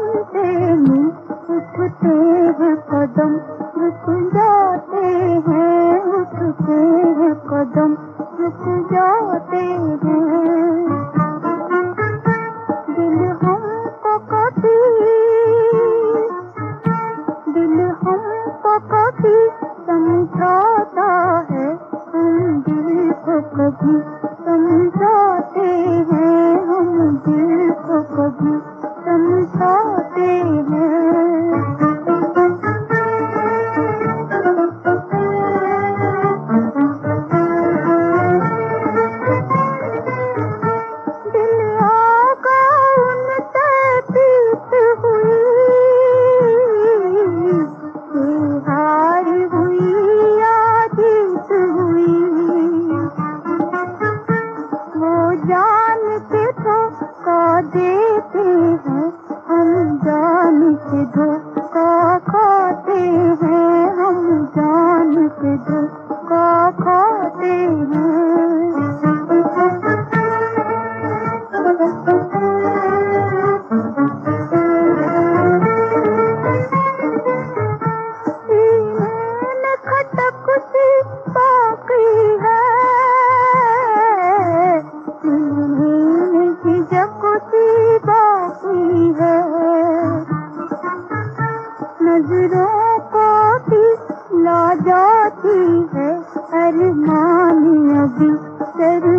सुनते नहीं, उठते हैं कदम रुक जाते हैं, उठते हैं कदम रुक जाते हैं। दिल हमको कभी समझाता है, हम दिल को कभी समझाते हैं, हम दिल को कभी समझाते हैं। दिल आगा उनसे पीत हुई, हार हुई या जीत हुई, वो जान के धोखा देते हैं, हम जान के धोखा खाते हैं, हम जान के धोखा खाते हैं। नजरों को भी ला जाती है अरमान अभी